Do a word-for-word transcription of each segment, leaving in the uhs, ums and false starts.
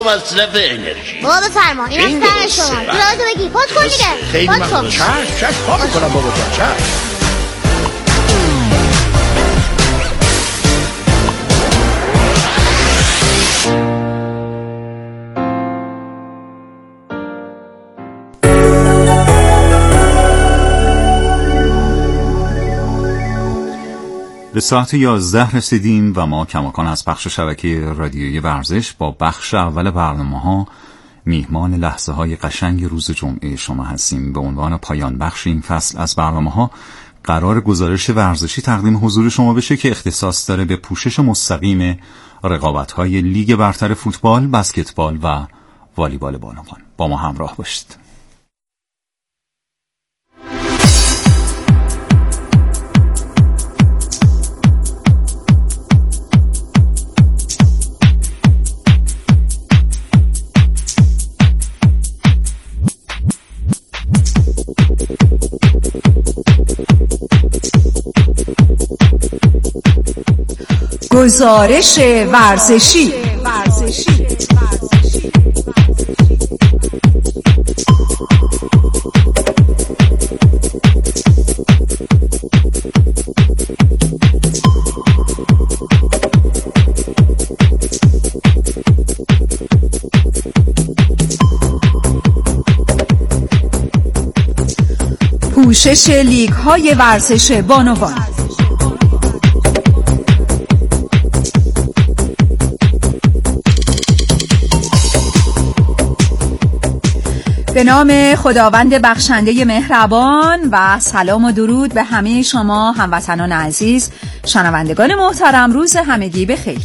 مصرف انرژی. بابا بفرما این از سر شما. جلوتو بگی پات کن دیگه. خیلی ممنون. چش چش پا میکنم بابا جان چش. به ساعت یازده رسیدیم و ما کماکان از بخش شبکه رادیویی ورزش با بخش اول برنامه‌ها میهمان لحظه های قشنگ روز جمعه شما هستیم. به عنوان پایان بخش این فصل از برنامه‌ها قرار گزارش ورزشی تقدیم حضور شما بشه که اختصاص داره به پوشش مستقیم رقابت‌های لیگ برتر فوتبال، بسکتبال و والیبال بانوان. با ما همراه باشید. گزارش ورزشی. پوشش لیگ های ورزش بانوان. به نام خداوند بخشنده مهربان و سلام و درود به همه شما هموطنان عزیز، شنوندگان محترم، روز همگی بخیر.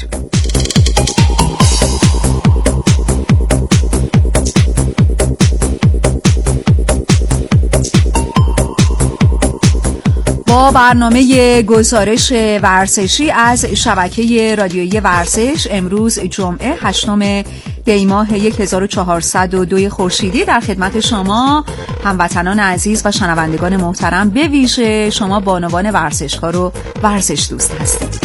با برنامه گزارش ورزشی از شبکه رادیویی ورزش امروز جمعه هشتم دی ماه هزار و چهارصد و دو خورشیدی در خدمت شما هموطنان عزیز و شنوندگان محترم، به ویژه شما بانوان ورزشکار و ورزش دوست هستید.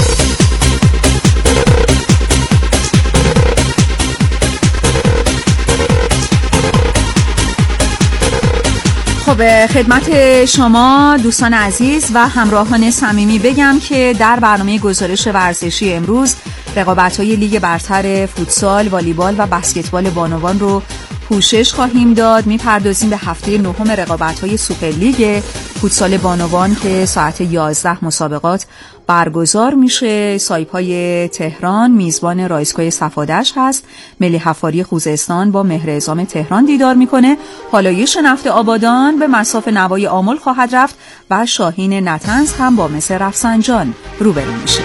خب خدمت شما دوستان عزیز و همراهان صمیمی بگم که در برنامه گزارش ورزشی امروز رقابت‌های لیگ برتر فوتسال، والیبال و بسکتبال بانوان رو پوشش خواهیم داد. میپردازیم به هفته نهم رقابت‌های سوپرلیگ فوتسال بانوان که ساعت یازده مسابقات برگزار میشه. سایپای تهران میزبان رایسکوی صفادش هست. ملی حفاری خوزستان با مهر اعزام تهران دیدار میکنه. پالایش نفت آبادان به مصاف نوای آمل خواهد رفت و شاهین نطنز هم با مس رفسنجان روبرو میشه.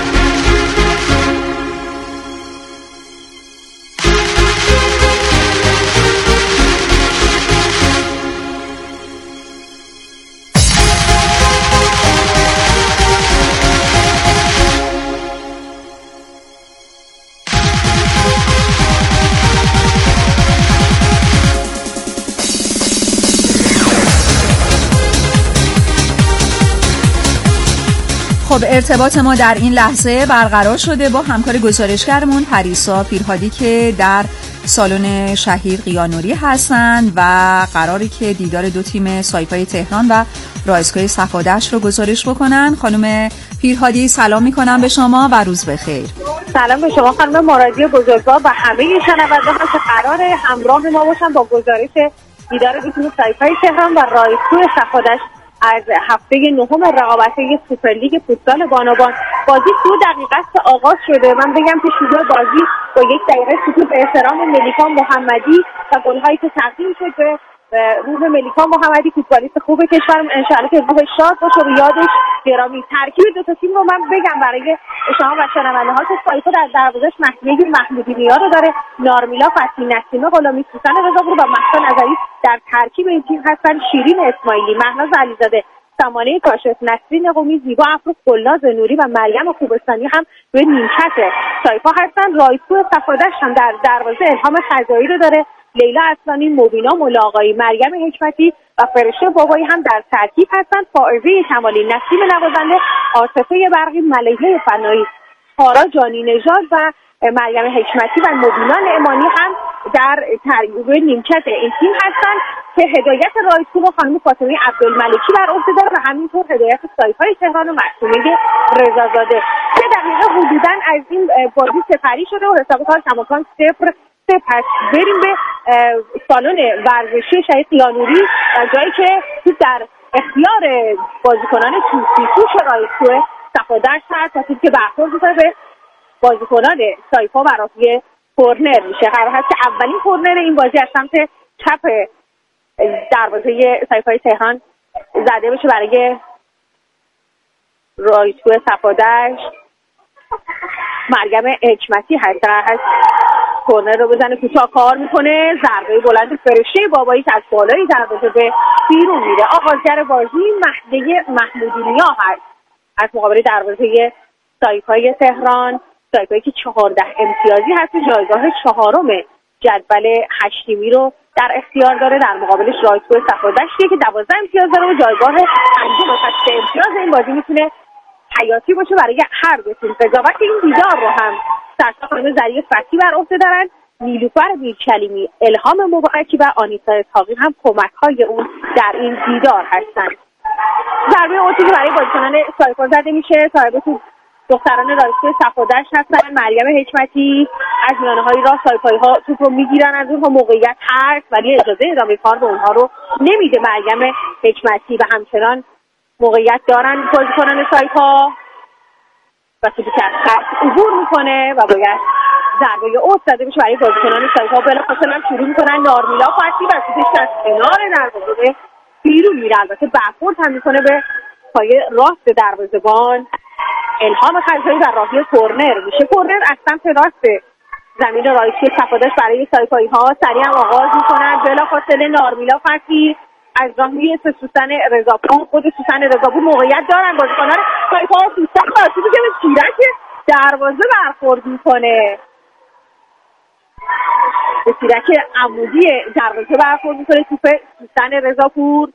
خب ارتباط ما در این لحظه برقرار شده با همکار گزارشگرمون پریسا پیرهادی که در سالن شهید قیانوری هستند و قراره که دیدار دو تیم سایپای تهران و رایسکوی صفادش رو گزارش بکنن. خانم پیرهادی سلام میکنم به شما و روز بخیر. سلام به شما خانم مرادی بزرگوار و همه شنوندگان که قرار همراه ما باشن با گزارش دیدار دو تیم سایپای تهران و رایسکوی صفادش از هفته نهم رقابت‌های سوپرلیگ فوتسال بانوان. بازی دو دقیقه است آغاز شده. من بگم که شروع بازی با یک دقیقه سکوت به احترام ملیکا محمدی و گل‌هایی که تقدیم شد به روح ملیکا محمدی، فوتبالیست خوب کشورم، انشاءالله که روح شاد باشه و یادش گرامی. ترکیب دو تا تیم رو من بگم برای شما و شنونده‌ها که سایپا در دروازه‌اش مهدی محمودی نیا رو داره، نارمیلا فتحی، نسیم غلامی، سوسن رضاپور و مهسا نظری در ترکیب این تیم هستن. شیرین اسماعیلی، مهناز علیزاده، سمانه کاشف، نسرین قمی، زیبا افروز، گلناز نوری و مریم خوبستانی هم روی نیمکت سایپا هستن. رایسکو صفادش هم در دروازه الهام خزایی رو داره، لیلا اصلانی، مبینا ملاقایی، مریم حکمتی و فرشته بابایی هم در ترکیب هستند. فائزه کمالی، نسیم نوازنده، عاطفه برقی، ملیحه فنایی، تارا جانی نژاد و مریم حکمتی و مبینا نعمانی هم در ترکیب نیمکت این تیم هستند که هدایت رایسکو رو خانم فاطمه عبدالملکی بر عهده داره و همینطور هدایت سایپای تهران و معصومه رضازاده. سه دقیقه حدوداً از این بازی سپری شده و حساب کار کماکان صفر صفر. پس بریم به سالن ورزشی شهید قیانوری در جایی که در اختیار بازیکنان توسی توش رایسکو صفادرش هست و که برخورد می‌کنه به بازیکنان سایپا برای کورنر میشه. قرار هست که اولین کورنر این بازی از سمت چپ دروازه سایپای تهران زده بشه برای رایسکو صفادرش. مریم حکمتی هست قرار هست کورنر رو بزنه، کوتاه کار میکنه، ضربه بلند فرشته بابایی که از بالای دروازه به بیرون میره. آغازگر بازی مهدی محمودی نیا هست از مقابل دروازه سایپای تهران. سایپایی که چهارده امتیازی هست، جایگاه چهارم جدول هشتیمی رو در اختیار داره. در مقابلش رایسکو صفادشتیه که دوازده امتیاز داره و جایگاه پنجم و سه امتیاز. این بازی میتونه حیاتی باشه برای هر دو تیم. قضاوت این دیدار رو هم سرتا خانم زریع فتی بر عهده دارن. نیلوفر میرکلیمی، الهام مبارکی و آنیتا اسحاقی هم کمک‌های اون در این دیدار هستند. ضربه اوتی که برای بازیکنان سایپا زده میشه. صاحب توپ دختران رایسکو صفادرش هستن. مریم حکمتی از میانه‌های راه سایپایی ها توپ رو میگیرن، از اونها موقعیت هست ولی اجازه ادامه کار به اونها رو نمیده مریم حکمتی و همچنان موقعیت دارن بازیکنان سایپا و توپی که از خط عبور میکنه و باید ضربه اوت زده بشه برای بازیکنان سایپا. بلافاصله هم شروع میکنن نارمیلا فتی و توپش از کنار دروازه بیرون میره. البته برخورد هم میکنه به پای راست دروازه‌بان. الهام خزایی در راهی کورنر میشه. کورنر از سمت راست زمین رایسکو صفادرش برای سایپایی ها سریع هم آغاز میکنن. بلافاصله نارمیلا فتی از راهی سوسن رضاپور، خود سوسن رضاپور موقعیت دارن بازیکنان سایپا. سوسن خاصی که به تیرک دروازه برخورد میکنه، به تیرک عمودی دروازه برخورد میکنه توپ سوسن رضاپور.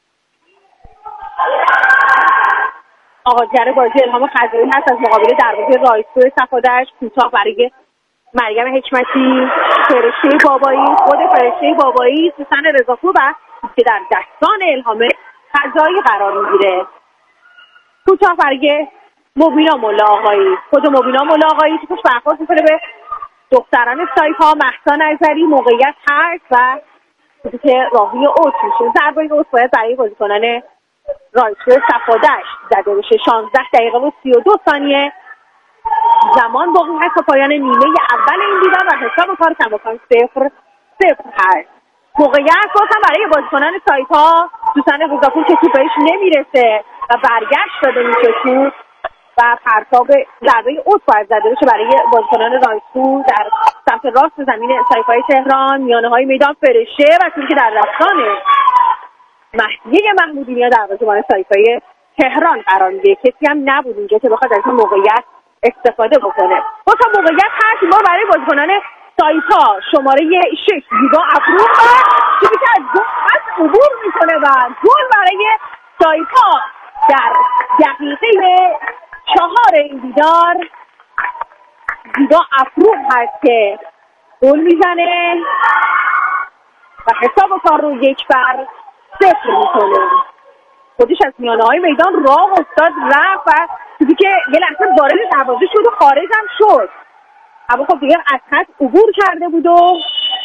آغازگر بازی الهام خزایی هست از مقابل دروازه رایسکو صفادرش. کوتاه برای مریم حکمتی، فرشته بابایی، خود فرشته بابایی، سوسن رضاپور و که در دستان الهام خزایی قرار میگیره. کوتاه برای مبینا مولا آقایی، خود مبینا مولا آقایی توپش برخورد میکنه به دختران سایپا. مهسا نظری موقعیت هست و که راهی اوت میشه. ضربه اوت باید برای بازیکنان رایسکو صفادرش زده بشه. شانزده دقیقه و سی و دو ثانیه زمان باقی هست تا پایان نیمه اول این دیدار و حساب کار کماکان صفر صفر هست. موقعیت باز هم برای بازیکنان سایپا. سوسن رضاپور که توپش نمیرسه و برگشت داده میشه توپ و پرتاب ضربه اوت باید زده بشه برای بازیکنان رایسکو در سمت راست زمین سایپای تهران. میانه های میدان فرشه و توپی که در دستان مهدیه محمودی نیا دروازه‌بان سایپای تهران قرار میگیره. کسی هم نبود اینجا که بخواد از این موقعیت استفاده بکنه. با تا موقعیت هست ما برای بازیکنان سایپا. شماره شش زیبا افروخ و توپی که از گل عبور میکنه و گل برای سایپا در دقیقه چهار این دیدار. زیبا افروخ هست که گل میزنه و حساب کار رو یک بر صفر میکنه. خودش از میانه های میدان راه افتاد رفت و توپی که یه لحظه وارد دروازه شد و خارج هم شد، اما خب دیگه از خط عبور کرده بود و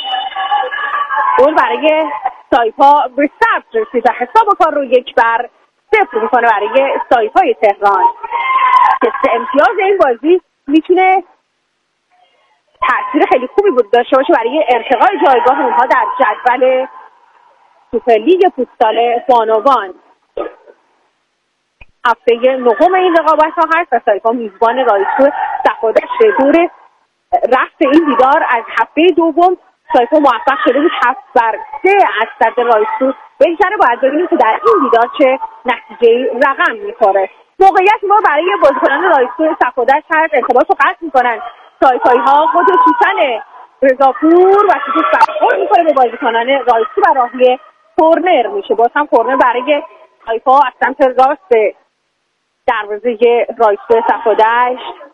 گل برای سایپا به ثبت رسید و حساب کار رو یک بر صفر میکنه برای سایپای تهران که سه امتیاز این بازی میتونه تأثیر خیلی خوبی بود داشته باشه برای ارتقای جایگاه اونها در جدول سوپرلیگ فوتسال بانوان. هفته نهم این رقابت ها هست و سایپا میزبان رایسکو صفادرش. دور رفت این دیدار از هفته دوم سایپا موفق شده بود هفت بر سه از صد رایسکو بهتره. باید ببینیم که در این دیدار چه نتیجه رقم میخوره. موقعیت ما برای بازیکنان رایسکو صفادرش هست. ارتباط رو قطع میکنن سایپایی ها. خود سوسن رضاپور و توپ برخورد میکنه به بازیکنان رایسکو و راهی کورنر میشه. باز هم کورنر برای سایپا از سمت راست دروازه رایسکو صفادرش.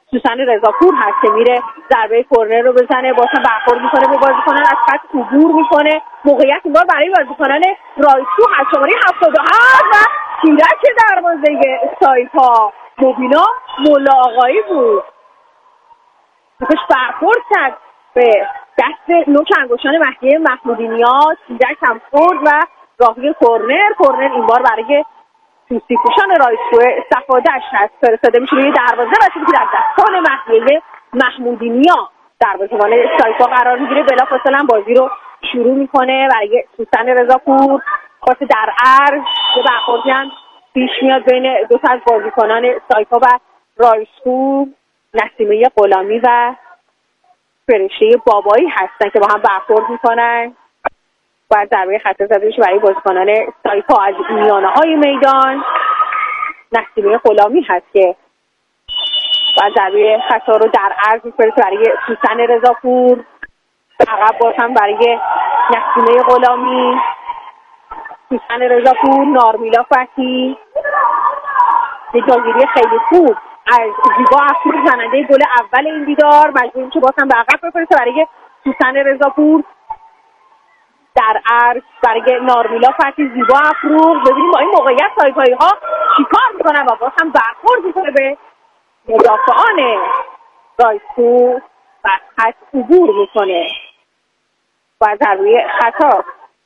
سوسن رضاپور هست که میره ضربه کرنر رو بزنه، بازم برخورد میکنه به بازیکنان از خط عبور میکنه. موقعیت این بار برای بازیکنان رایسو هست، شماره هفتاد و هفت و تیرک دروازه سایپا مبینا مولا آقایی بود. توپش برخورد کرد به دست نوک انگشتان مهدی محمودی نیا، تیرک هم خورد و راهی کرنر. کرنر این بار برای توسی پوشان رایسو صفادش هست، فرستاده میشه روی دروازه و توپی در دستان مهدی محمودی نیا دروازه‌بان سایپا قرار میگیره. بلافاصله بازی رو شروع میکنه برای سوسن رضاپور. پاس در عرض یه برخوردی هم پیش میاد بین دو تا از بازیکنان سایپا و رایسو، نسیمه غلامی و فرشته بابایی هستن که با هم برخورد میکنن. باید ضربه خطا زده بشه برای بازیکنان سایپا از میانه های میدان. نسیمه غلامی هست که باید ضربه خطا رو در عرض میفرسته برای سوسن رضاپور. عقب باز هم برای نسیمه غلامی. سوسن رضاپور، نارمیلا فتی، یه جاگیری خیلی خوب از زیبا افشور زننده گل اول این دیدار، مجبور میشه باز هم به عقب بفرسته برای سوسن رضاپور. در عرض برای نارمیلا فتی، زیبا افروغ. ببینیم با این موقعیت سایپایی ها چیکار میکنن و باز هم برخورد میکنه به مدافعان رایسو و خط عبور میکنه و ضربه خطا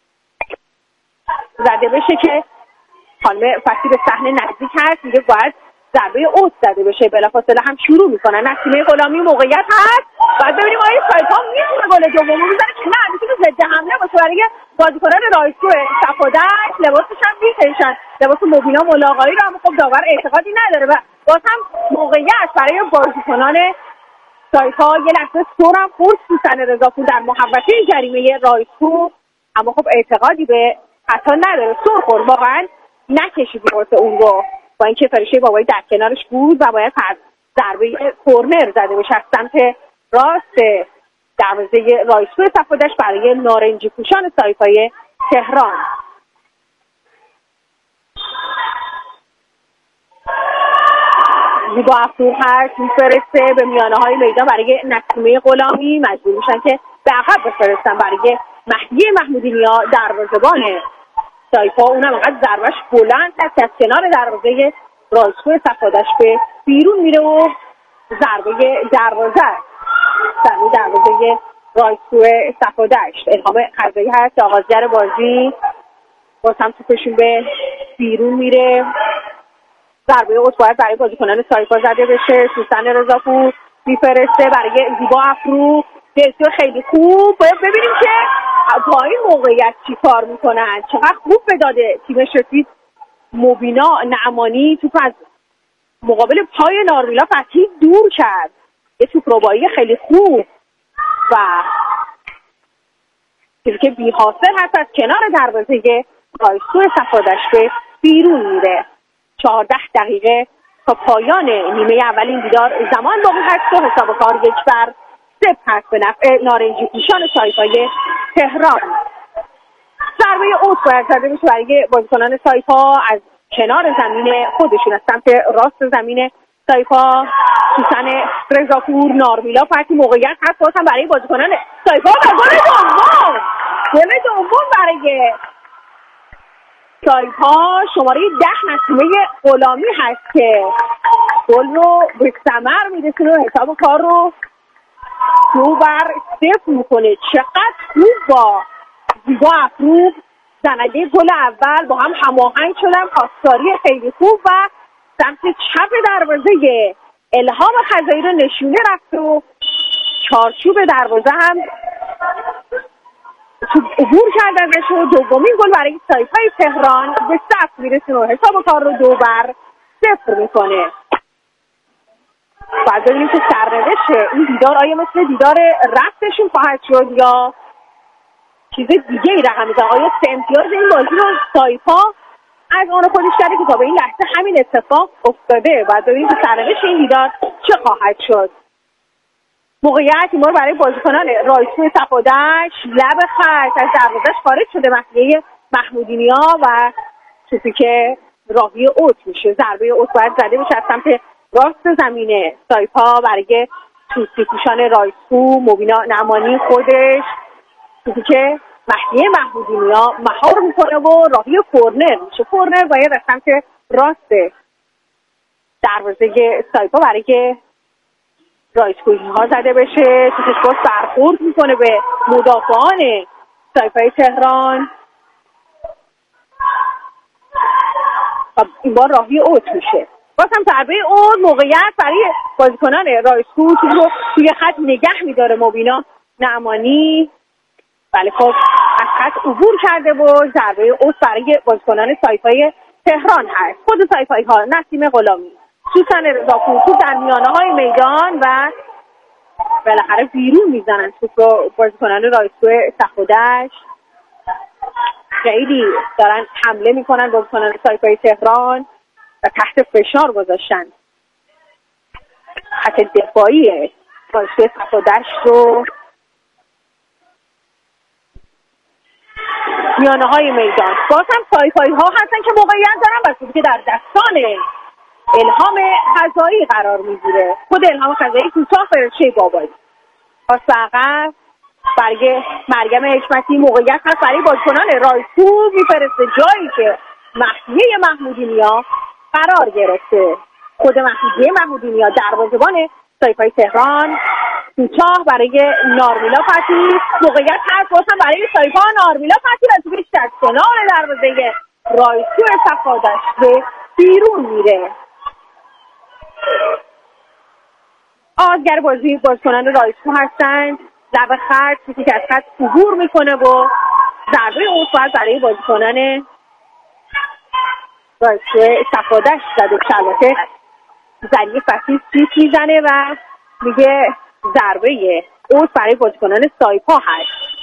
زده بشه که خانم فتی به صحنه نزدیک هست، دیگه باید ضربه اوت زده بشه. بلافاصله هم شروع میکنن. نسیمه غلامی موقعیت هست، باید ببینیم آیا سایپا میتونه گل دومو بزنه که نه، میتونه ضد حمله باشه برای بازیکنان رایسو صفادش. لباسش هم میکشن، لباس مبینا ملاقایی رو، هم خب داور اعتقادی نداره و باز هم موقعیت برای بازیکنان سایپا. یه لحظه سرم خورد سوسن رضاپور در محوطه جریمه رایسو، اما خب اعتقادی به خطا نداره. سر خورد، واقعا نکشید واسه اون رو، با اینکه فرشته بابایی در کنارش بود و باید پس ضربه کرنر زده بشه از سمت راست دروازه رایسو صفادش برای نارنجی پوشان سایپای تهران. زیبا افروغ هست، میفرسته به میانه های میدان برای نسیمه غلامی. مجبور میشن که به عقب بفرستن برای مهدی محمودی نیا دروازه‌بان سایپا. اونم انقدر ضربش بلند هست که از کنار دروازه رایسو صفادش به بیرون میره و ضربه دروازه ضربه دروازه رایسو صفادش. الهام خزایی هست آغازگر بازی، باز هم توپشون به بیرون میره. ضربه اوت باید برای بازیکنان سایپا زده بشه. سوسن رضاپور میفرسته برای زیبا افروغ، بسیار خیلی خوب. باید ببینیم که با این موقعیت چی کار میکنن. چقدر خوب به داده تیم شفید مبینا نعمانی توپ از مقابل پای نارمیلا فتی دور کرد. یه توپ ربایی خیلی خوب و چیزی که بی حاصل هست از کنار دروازه رایسو صفادش به بیرون میره. چهارده دقیقه تا پایان نیمه اول این دیدار زمان باقی هست و حساب کار یک بر صفر هست به نفع نارنجی پوشان سایپای تهران. ضربه اوت باید زده بشه برای بازیکنان سایپا از کنار زمین خودشون، از سمت راست زمین سایپا. سوسن رضاپور، نارمیلا فتی، موقعیت هست باز هم برای بازیکنان سایپا و گل دوم گل دوم برای سایپا. شماره ده نسیمه غلامی هست که گل رو به ثمر میرسونه و حساب کار رو دو بر صفر میکنه. چقدر خوب با زیبا افروغ زننده گل اول با هم هماهنگ شدن، پاسداری خیلی خوب و سمت چپ دروازه الهام خزایی رو نشونه رفت و چارچوب دروازه هم تو عبور کرد ازش و دومین گل برای سایپای تهران به صفر میرسونه و حساب کار رو دو بر صفر میکنه. باید ببینیم که سرنوشت این دیدار آیا مثل دیدار رفتشون خواهد شد یا چیز دیگه ای رقم میزن. آیا سه امتیاز این بازی رو سایپا از آن خودش کرده که تا به این لحظه همین اتفاق افتاده. باید ببینیم که سرنوشت این دیدار چه خواهد شد. موقعیت این بار برای بازیکنان رایسو صفادش، لب خط از دروازه‌اش خارج شده مهدی محمودی نیا و توپی که راهی اوت میشه. ضربه اوت باید زده بشه از سمت راست زمین سایپا برای توسی پوشان رایسکو، مبینا نعمانی خودش توسی که مهدی محمودی نیا مهار میکنه و راهی کورنر میشه. کورنر باید از سمت راست دروازه سایپا برای رایسکویی ها زده بشه. توسش باز برخورد میکنه به مدافعان سایپای تهران و این بار راهی اوت میشه. باز هم ضربه اوت موقعیت برای بازیکنان رایسکو رو توی خط نگه میداره مبینا نعمانی. بله خب از خط عبور کرده و ضربه اوت برای بازیکنان سایپای تهران هست. خود سایپای ها نسیم غلامی، سوسن رضاپور تو در میانه های میدان و بالاخره بیرون میزنن توپ رو بازیکنان رایسکو صفودش. خیلی دارن حمله میکنن بازیکنان سایپای تهران و تحت فشار گذاشتن خط دفاعی رایسکو صفودش رو. میانه های میدان باز هم سایپایی ها هستن که موقعیت دارن و توپی که در دستان الهام خزایی قرار میگیره. خود الهام خزایی کوتاه فرشه بابایی پاس عقب برای مریم حکمتی. موقعیت هست برای بازیکنان رایسکو میفرسته جایی که مهدیه محمودی نیا قرار گرفته. خود مهدیه محمودی نیا دروازه‌بان سایپای تهران کوتاه برای نارمیلا فتی. موقعیت هست باز هم برای سایپا نارمیلا فتی و توپش در کنار دروازه رایسکو صفادش به بیرون میره. آغازگر بازی بازیکنان رایسکو هستند. ضربه خط چیزی که از خط عبور میکنه و ضربه اون باید برای بازیکنان رایسکو صفادش زده که البته زریع فتی سیت میزنه و میگه ضربه اون برای بازیکنان سایپا هست.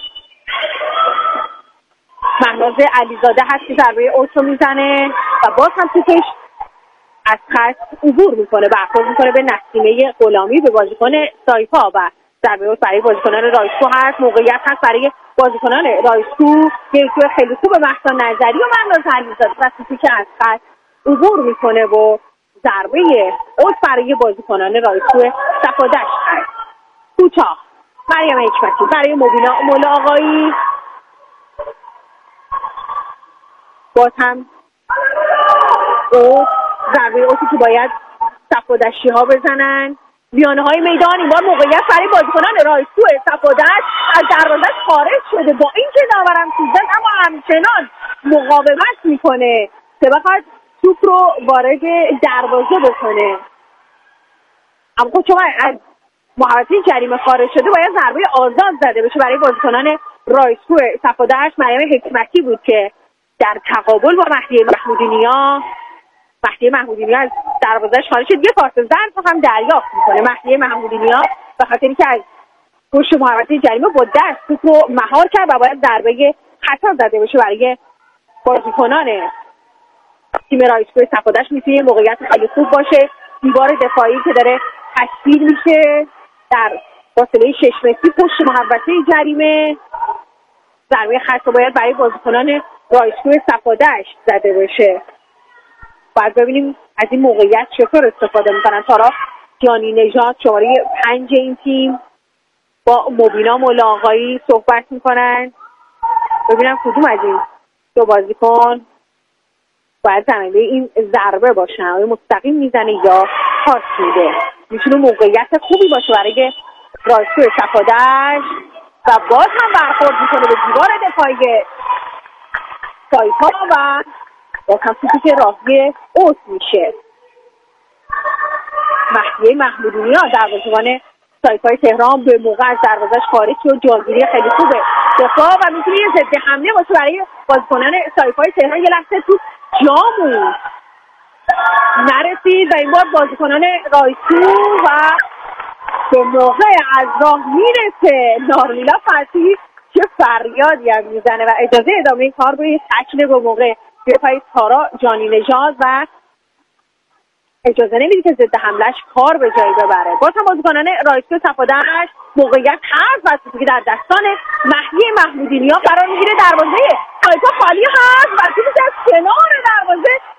مهناز علیزاده هست که ضربه اوت رو میزنه و باز هم توپش از خط عبور میکنه، برخورد میکنه به نسیمه غلامی به بازیکن سایپا و ضربه اوت برای بازیکنان رایسکو هست. موقعیت هست برای بازیکنان رایسکو که خیلی خوب مهسا نظری و مهناز علیزاده و توپی که از خط عبور میکنه و ضربه اوت برای بازیکنان رایسکو صفادش هست. کوتاه مریم حکمتی برای مبینا مولا آقایی. باز هم اوت ضربه اوتی که باید صفادشی ها بزنن. میانه های میدان این بار موقعیت برای بازیکنان رایسکو صفادش از دروازه خارج شده با اینکه داورم سیزده اما همچنان مقاومت میکنه که بخواد توپ رو وارد دروازه بکنه. اما خب چون از محوطه جریمه خارج شده باید ضربه آزاد زده بشه برای بازیکنان رایسکو صفادش. مریم حکمتی بود که در تقابل با مهدی محمودی نیا مهدی محمودی نیا از دروازه‌اش خارج شد. یه پاس زرد هم دریافت میکنه مهدی محمودی نیا به خاطری که از پشت محوطه جریمه با دست توپ رو مهار کرد و باید ضربه خطا زده بشه برای بازیکنان تیم رایسکو صفادش. میتونه موقعیت خیلی خوب باشه. دیوار دفاعی که داره تشکیل میشه در فاصله شش متری پشت محوطه جریمه. ضربه خطا باید برای بازیکنان رایسکو صفادش زده بشه. باید ببینیم از این موقعیت چطور استفاده میکنن. تارا جانی نژاد شماره پنج این تیم با مبینا مولا آقایی صحبت میکنن ببینم کدوم از این دو بازیکن باید زننده این ضربه باشن. آیا مستقیم میزنه یا پاس میده. میتونه موقعیت خوبی باشه برای رایسکو صفادش و باز هم برخورد میکنه به دیوار دفاعی سایپا و باز هم توپی که راهی اوت میشه. مهدیه محمودی نیا دروازه‌بان سایپای تهران به موقع از دروازه‌اش خارج شد. جاگیری خیلی خوبه دفاع و میتونه یه ضد حمله باشه برای بازیکنان سایپای تهران. یه لحظه تو جامون نرسید و این بار بازیکنان رایسکو و به موقع از راه میرسه نارمیلا فتی چه فریادی هم میزنه و اجازه ادامه کار رو یه تکل به موقع پای تارا جانی نژاد و اجازه نمیده که ضد حملش کار به جایی ببره. باز هم بازیکنان رایسکو صفادش موقعیت هست و توپی که در دستان مهدی محمودی نیا قرار میگیره. دروازه سایپا خالی هست و توپی از کنار دروازه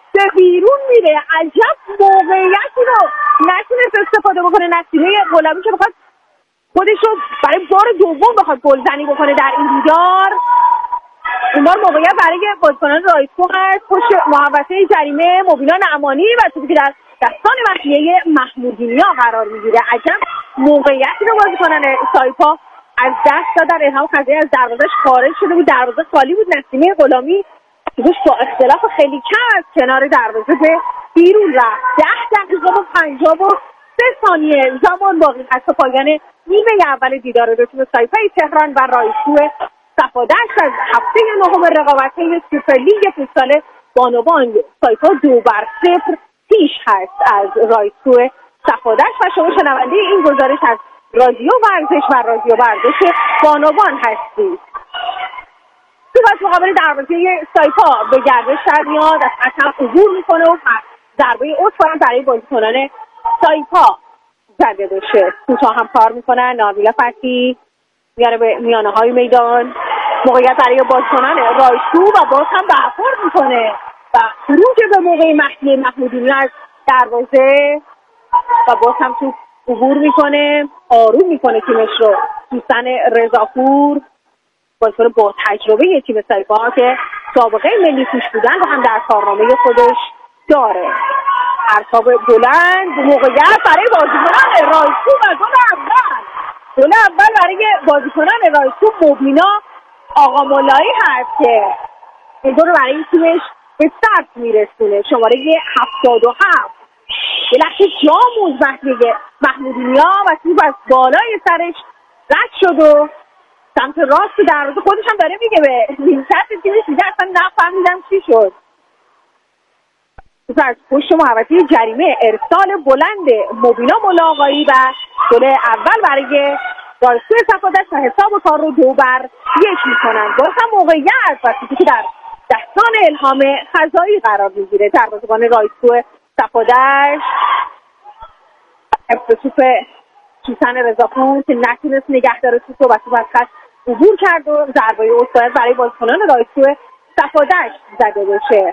به بیرون میره. عجب موقعیتی رو نتونست استفاده بکنه نسیمه غلامی که بخواد خودش رو برای بار دوم بخواد گلزنی بکنه در این دیدار. این بار موقعیت برای بازیکنان رایسکو هست. پشت محوطه جریمه مبینا نعمانی و توپی که در دستان مخفیه محمودینیا قرار میگیره. عجب موقعیتی رو بازیکنان سایپا از دست دادن. الهام خزایی از دروازه‌اش خارج شده بود، دروازه خالی بود. نسیمه غلامی توش با اختلاف خیلی کم از کنار دروازه به بیرون رفت. ده دقیقه و پنجاه و سه ثانیه زمان باقی هست تا پایان نیمه اول دیدار دو تیم سایپای تهران و رایسکو صفادشت از هفته نهم رقابت‌های سوپرلیگ فوتسال بانوان. سایپا دو بر صفر پیش هست از رایسکو صفادشت و شما شنونده این گزارش از رادیو ورزش و رادیو ورزش بانوان هستید. تو بس مقابل دروازه سایپا به گردش در میاد، از حتم عبور میکنه و ضربه اوت برای بازیکنان سایپا زده بشه. کوتاه هم کار میکنن. نارمیلا فتحی میاره به میانه های میدان. موقعیت برای بازیکنان رایسکو و باز هم برخورد میکنه و خروج به موقع مهدی محمودینی از دروازه و باز هم تو عبور میکنه. آروم میکنه تیمش رو. دوستان رضاپور بازیکن با تجربه تیم سایپا که سابقه ملی پوش بودن و هم در کارنامه خودش داره. ارتاب بلند موقعیت برای بازیکنان رایسکو و گل اول. گل اول برای بازیکنان رایسکو مبینا آقا مولایی هست که این گل رو برای تیمش به ثبت میرسونه. شماره هفتاد و هفت یه لحظه جا موند مهدی محمودینیا و توپ از بالای سرش رد شد و سمت راست دروازه خودش هم داره میگه به نیمکت تیمش دیگه اصلا نفهمیدم چی شد. از پشت محوطه جریمه ارسال بلند مبینا ملاقایی و گل اول برای رایسکو صفادشت و حساب کار رو دو بر یک میکنن. باز هم موقعیت و توپی که در دستان الهام خزایی قرار میگیره. دروازه‌بان رایسکو صفادشت حفظ توپ سوسن رضاپور که نتونست نگه داره توپ و توپ از خط عبور کرد و ضربه اوت برای بازیکنان رایسکو صفادشت زده بشه.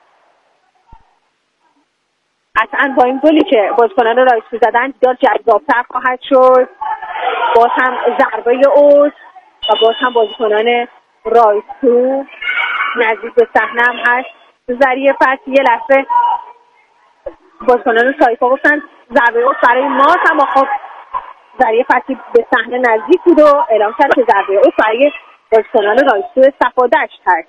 قطعا با این گلی که بازیکنان رایسکو زدن دیدار جذاب‌تر خواهد شد. باز هم ضربه اوت و باز هم بازیکنان رایسکو نزدیک به صحنه هم هست. ذریعه فتحی یه لحظه بازیکنان سایپا گفتن ضربه اوت برای ماست، اما خب ذریعه فتحی به صحنه نزدیک بود و اعلام کرد که ضربه اوت برای بازیکنان رایسکو صفادشت هست.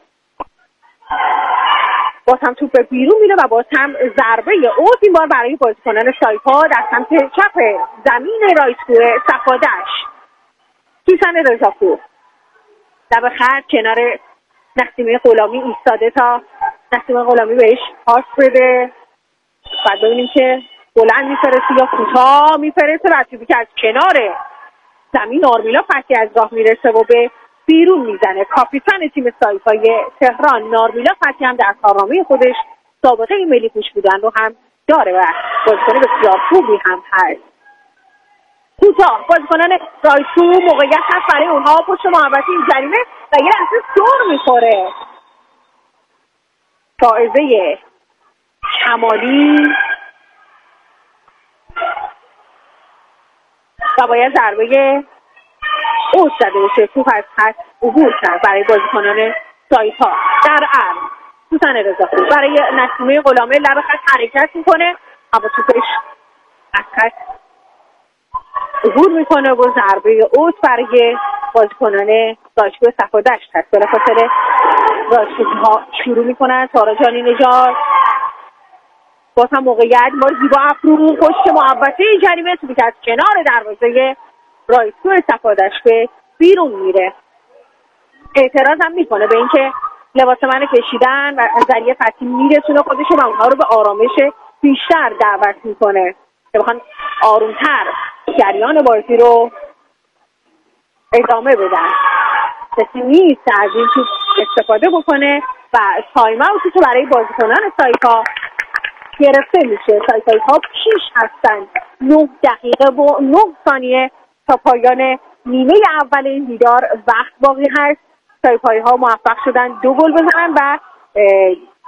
باز هم توپ به بیرون میره و باز هم ضربه اوت این بار برای بازیکنان سایپا در سمت چپ زمین رایسکو صفادشت. سوسن رضاپور لب خط کنار نسیمه غلامی ایستاده تا نسیمه غلامی بهش پاس بده. بعد ببینیم که بلند میفرسته یا کوتاه میفرسته و توپی که از کنار زمین نارمیلا فتحی از راه میرسه و به بیرون میزنه. کاپیتان تیم سایپای تهران نارمیلا فتحی هم در کارنامه خودش سابقه ملی پوش بودن رو هم داره و بازیکن بسیار خوبی هم هست. کوتاه بازیکنان رایسکو موقعیت هست برای اونها پشت محوطه جریمه و یه لحظه سر میخوره. فائزه کمالی و باید ضربه اوت زده بشه. توپ از خط عبور کرد برای بازیکنان سایپا. در عرض سوسن رضاپور برای نسیمه غلامی لب خط حرکت میکنه اما توپش از خط عبور میکنه و ضربه اوت برای بازیکنان رایسکو صفادشت هست. بلافاصله رایسکوها شروع میکنن. تارا جانی نژاد باز هم موقعیت ما زیبا افرو پشت محوطه جریمه توپی که از کنار دروازه رایسکو صفادشت به بیرون میره. اعتراض هم میکنه به اینکه لباس من کشیدن و ذریعه فتحی میرسونه خودشون و اونها رو به آرامش بیشتر دعوت میکنه که بخوان آرومتر جریان بازی رو ادامه بدن. کسی نیست از این توپ استفاده بکنه و تایم اوتی که برای بازیکنان سایپا گرفته میشه. سایپایی ها پیش هستن. نه دقیقه و نه ثانیه تا پایان نیمه اول این دیدار وقت باقی هست. سایپایی ها موفق شدن دو گل بزنن و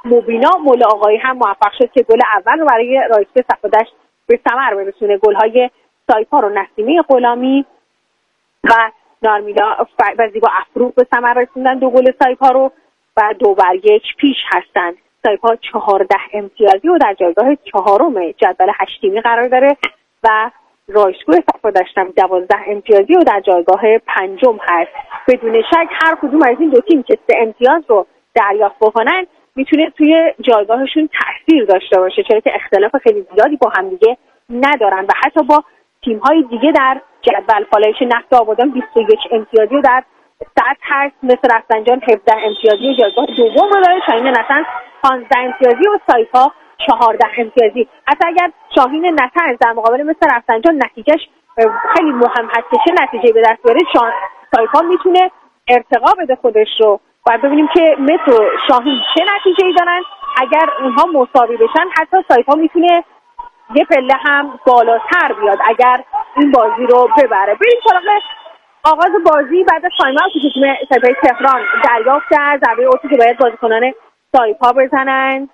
مبینا مولا آقایی هم موفق شد که گل اول رو برای رایسکو صفادش به ثمر برسونه. گل‌های سایپا رو نسیمه غلامی و نارمیلا و زیبا افروغ به ثمر رسوندن. دو گل سایپا رو و دو بر یک پیش هستند. سایپا چهارده امتیازی و در جایگاه چهارم جدول هشتیمی قرار داره و رایسکو صفادش هم دوازده امتیازی و در جایگاه پنجم هست. بدون شک هر کدوم از این دو تیم که سه امتیاز رو دریافت بکنن میتونه توی جایگاهشون تاثیر داشته باشه، چرا که اختلاف خیلی زیادی با هم دیگه ندارن و حتی با تیم‌های دیگه در جدول پالایش نفت آبادان بیست و یک امتیازی و در صد هست، مثل رفسنجان هفده امتیازی و جایگاه دوم رو داره. شاهین نتنز پانزده امتیازی و سایپا چهارده امتیازی. حتی اگر شاهین نتنز در مقابل مثل رفسنجان نتیجهش خیلی مهم هست که چه نتیجه به دست بیاره، سایپا میتونه ارتقا بده خودش رو. باید ببینیم که مثل شاهین چه نتیجه‌ای دارن. اگر اونها مساوی بشن حتی سایپا میتونه یه پله هم بالاتر بیاد اگر این بازی رو ببره. بریم سراغ آغاز بازی. بعد از تایم اوت که تیم سایپای تهران دریافت کرد ضربه اوتی که باید بازیکنان سایپا بزنن.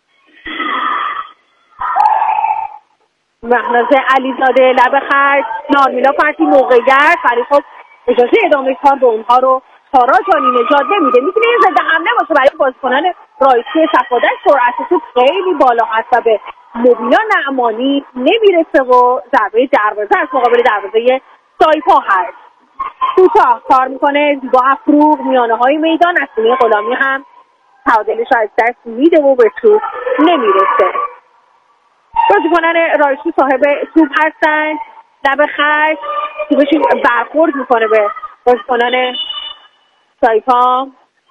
مهناز علیزاده لب خط، نارمیلا فتی موقعیت ولی خب اجازه ادامه کار به اونها رو تارا جانی نجات نمیده. میتونه یه ضد حمله باشه برای بازیکنان رایسکو صفادش. سرعت توپ خیلی بالا هست و به مبینا نعمانی نمیرسه و ضربه دروازه از مقابل دروازه سایپا هست. کوتاه کار میکنه زیبا افروغ میانه های میدان. نسیمه غلامی هم تعادلش از دست میده و به توپ نمیرسه. بازیکنان رایسکو صاحب توپ هستن. لب خط توپش برخورد میکنه به بازیکنان سایپا.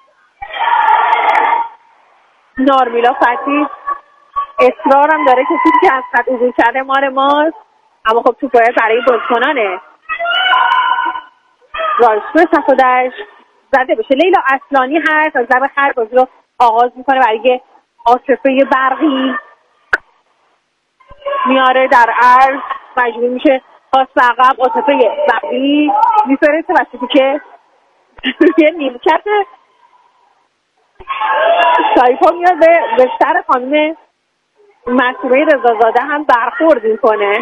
نارمیلا فتی اصرارم داره که توپی که از خط عبور کرده مال ماست، اما خب توپ باید برای بازیکنان رایسکو صفادش زده بشه. لیلا اصلانی هست از لب خط بازی رو آغاز میکنه برای عاطفه برقی. میاره در عرض مجبور میشه پاس به عقب. عاطفه برقی میفرسته و توپی که یه نیمکت سایپا میاد به سر خانم معصومه رضازاده هم برخورد میکنه.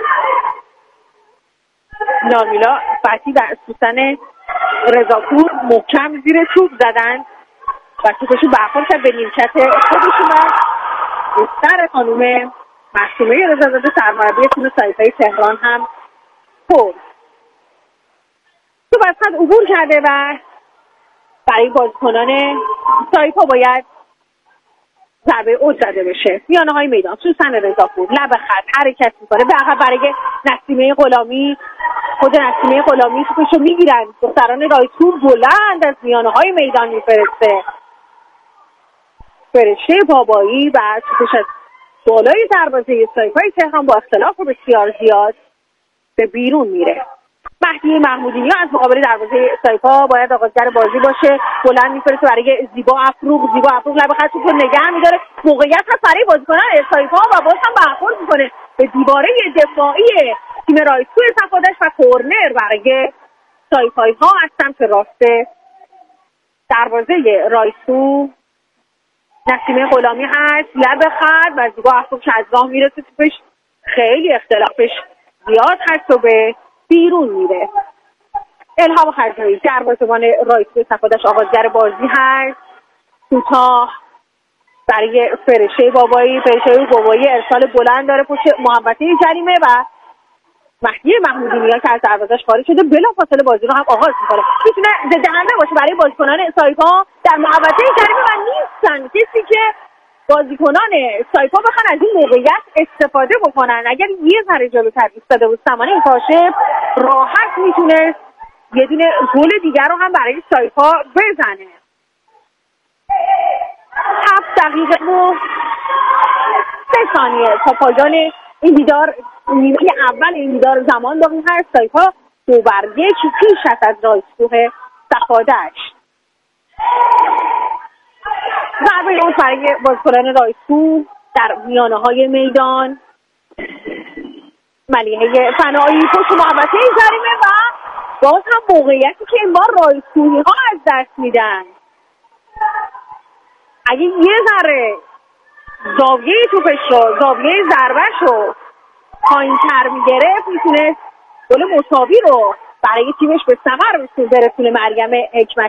نارمیلا فتی و سوسن رضاپور محکم زیر توپ زدن و توپشون برخورد کرد به نیمکت خودشون و به سر خانم معصومه رضازاده سرمربی تیم سایپای تهران هم خورد. توپ از خط عبور کرده و برای بازیکنان سایپا باید ضربه اوج زده بشه. میانه های میدان سوسن رضاپور لب خط حرکت میکنه به عقب برای نسیمه غلامی. خود نسیمه غلامی توپشو میگیرن. دختران رایسکو بلند از میانه های میدان میفرسته. فرشته بابایی و توپش از بالای دروازه سایپای تهران با اختلاف بسیار زیاد به بیرون میره. مهدی محمودینیا از مقابل دروازه سایپا باید آغازگر بازی باشه. بلند میفرسته برای زیبا افروغ. زیبا افروغ لب خط توپو نگه میداره. موقعیت هست برای بازیکنان سایپا و باز هم برخورد میکنه به دیواره دفاعی تیم رایسکو صفادش و کورنر برای سایپایی ها از سمت راست دروازه رایسکو. نسیمه غلامی هست لب خط و زیبا افروغ که از راه میرسه. توپش خیلی اختلافش زیاد هست و به بیرون میره. الهام خرجایی دروازه‌بان رایسکو صفادش آغازگر بازی هست. کوتاه برای فرشه بابایی. فرشه بابایی ارسال بلند داره پشت محوطه جریمه و مهدی محمودینیا که از دروازه‌اش خارج شده بلافاصله بازی رو هم آغاز میکنه. میتونه ضد حمله باشه برای بازیکنان سایپا در محوطه جریمه و نیستن کسی که بازیکنان سایپا بخوان از این موقعیت استفاده بکنن. اگر یه ذره جلوتر ایستاده بود سمانه کاشف راحت میتونه یه دونه گل دیگر رو هم برای سایپا بزنه. هفت دقیقه و سه ثانیه تا پایان این دیدار، نیمه اول این دیدار زمان باقی هست. سایپا دو بر یک پیش هست از رایسکو صفادش. ضربه اوت برای بازیکنان رایسکو در میانه های میدان. ملیحه فنایی پشت محوطه جریمه و باز هم موقعیتی که این بار رایسکویی ها از دست میدن. اگه یه ذره زاویه توپش رو زاویه ضربهش رو پایین تر میگرفت میتونه گل مساوی رو برای تیمش به ثمر برسونه. مریم حکمتی